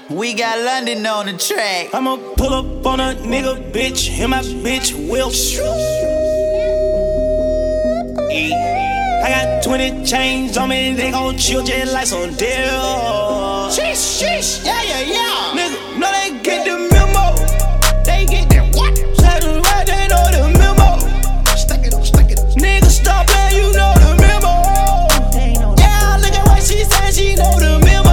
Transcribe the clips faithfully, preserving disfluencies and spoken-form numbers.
We got London on the track. I'ma pull up on a nigga, bitch, and my bitch will. I got twenty chains on me, they gon' chill just like some deal. Sheesh, sheesh, yeah, yeah, yeah. Nigga, no, they get the memo. They get the what? Say the right, they know the memo. Stack it up, stack it up. Nigga, stop playing, you know the memo. Yeah, look at what she said, she know the memo.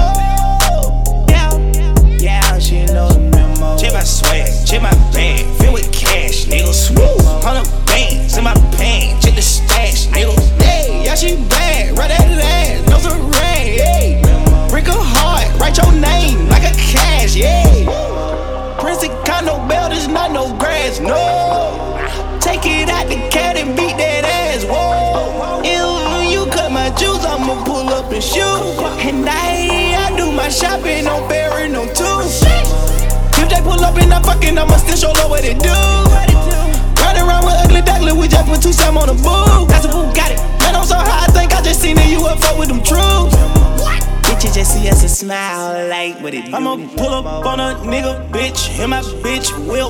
Yeah, yeah, she know the memo. Check my swag, check my bag, filled with cash, nigga. Smooth, hundred bands in my pants, check the stash, nigga. Hey, yeah, she bad, right at the ass, no rain, hey. Break her heart, write your name like a cash, yeah. Prince condo belt is not no grass, no. Take it out the cat and beat that ass, whoa. If you cut my juice, I'ma pull up and shoot. And I, I do my shopping on Barry, no two. If they pull up and I'm fucking, I'ma still show love what it do. Ride around with ugly duckling, we just put two Sam on the boo. That's a boo, got it. Man, I'm so high, I think I just seen a U F O with them troops. Bitches just see us and smile like what it do. I'ma pull up on a nigga, bitch, and my bitch will.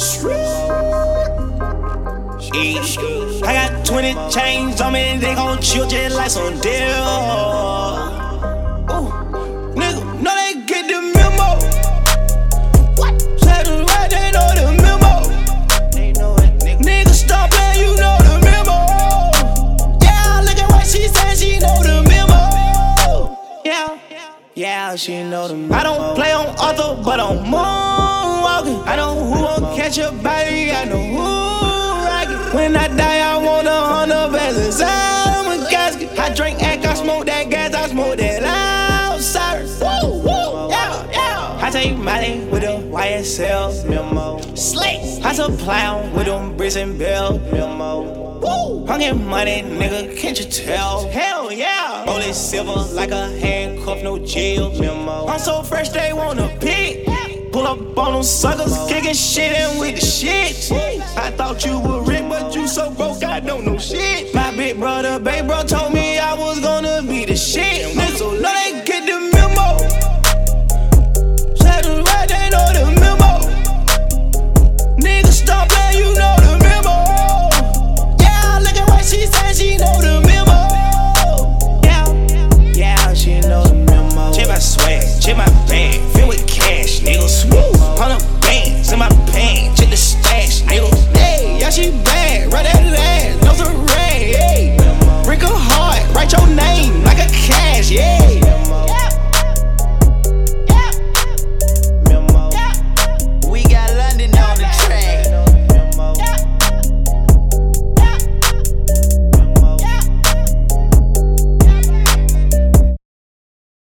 I got twenty chains on me, they gon' chill just like some deal. Ooh, nigga, no, they get the memo. What? Say the right, they know the memo. They know it, nigga. Nigga, stop playing, you know the memo. Yeah, look at what she said, she know the memo. Yeah, yeah, she know the memo. I don't play on auto, but I'm moonwalking. I know who won't catch a body, I know who. When I die, I want a hundred pesos out of my casket. I drink act, I smoke that gas, I smoke that outside. Woo, woo, yeah, yeah. I take Molly with a Y S L memo. Slate. I supply 'em with them bricks and bells memo. Woo. I'm getting money, nigga, can't you tell? Hell yeah. Roll it silver like a handcuff, no jail memo. I'm so fresh, they wanna pick. Pull up on them suckers, kicking shit in with the shit. I thought you were rich, but you so broke, I don't know shit. My big brother, baby bro, told